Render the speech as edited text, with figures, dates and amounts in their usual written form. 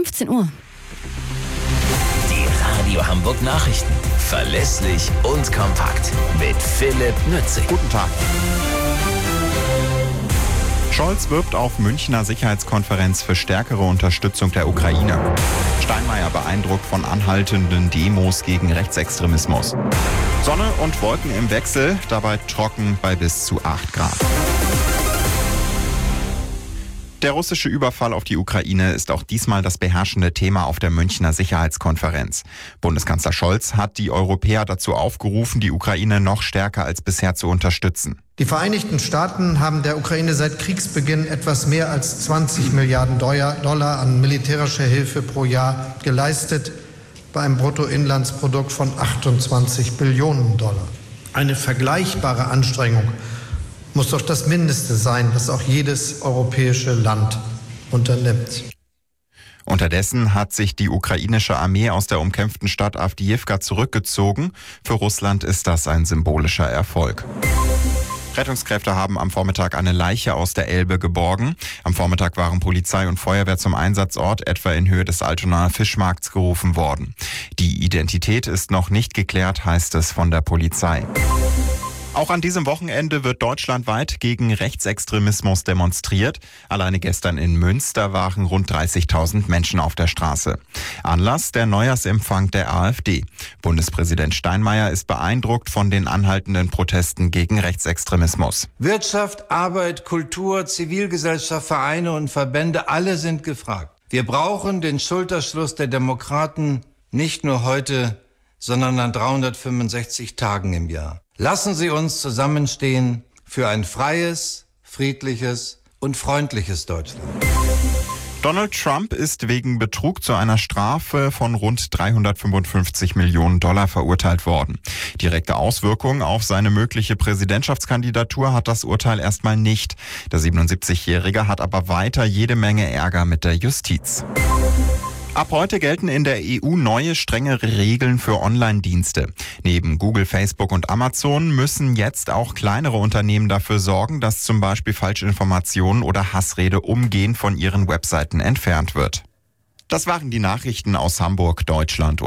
15 Uhr. Die Radio Hamburg Nachrichten. Verlässlich und kompakt. Mit Philipp Nützig. Guten Tag. Scholz wirbt auf Münchner Sicherheitskonferenz für stärkere Unterstützung der Ukraine. Steinmeier beeindruckt von anhaltenden Demos gegen Rechtsextremismus. Sonne und Wolken im Wechsel, dabei trocken bei bis zu 8 Grad. Der russische Überfall auf die Ukraine ist auch diesmal das beherrschende Thema auf der Münchner Sicherheitskonferenz. Bundeskanzler Scholz hat die Europäer dazu aufgerufen, die Ukraine noch stärker als bisher zu unterstützen. Die Vereinigten Staaten haben der Ukraine seit Kriegsbeginn etwas mehr als 20 Milliarden Dollar an militärischer Hilfe pro Jahr geleistet, bei einem Bruttoinlandsprodukt von 28 Billionen Dollar. Eine vergleichbare Anstrengung muss doch das Mindeste sein, was auch jedes europäische Land unternimmt. Unterdessen hat sich die ukrainische Armee aus der umkämpften Stadt Awdijiwka zurückgezogen. Für Russland ist das ein symbolischer Erfolg. Rettungskräfte haben am Vormittag eine Leiche aus der Elbe geborgen. Am Vormittag waren Polizei und Feuerwehr zum Einsatzort, etwa in Höhe des Altonaer Fischmarkts, gerufen worden. Die Identität ist noch nicht geklärt, heißt es von der Polizei. Auch an diesem Wochenende wird deutschlandweit gegen Rechtsextremismus demonstriert. Alleine gestern in Münster waren rund 30.000 Menschen auf der Straße. Anlass der Neujahrsempfang der AfD. Bundespräsident Steinmeier ist beeindruckt von den anhaltenden Protesten gegen Rechtsextremismus. Wirtschaft, Arbeit, Kultur, Zivilgesellschaft, Vereine und Verbände, alle sind gefragt. Wir brauchen den Schulterschluss der Demokraten nicht nur heute, sondern an 365 Tagen im Jahr. Lassen Sie uns zusammenstehen für ein freies, friedliches und freundliches Deutschland. Donald Trump ist wegen Betrug zu einer Strafe von rund 355 Millionen Dollar verurteilt worden. Direkte Auswirkungen auf seine mögliche Präsidentschaftskandidatur hat das Urteil erstmal nicht. Der 77-Jährige hat aber weiter jede Menge Ärger mit der Justiz. Ab heute gelten in der EU neue, strengere Regeln für Online-Dienste. Neben Google, Facebook und Amazon müssen jetzt auch kleinere Unternehmen dafür sorgen, dass zum Beispiel Falschinformationen oder Hassrede umgehend von ihren Webseiten entfernt wird. Das waren die Nachrichten aus Hamburg, Deutschland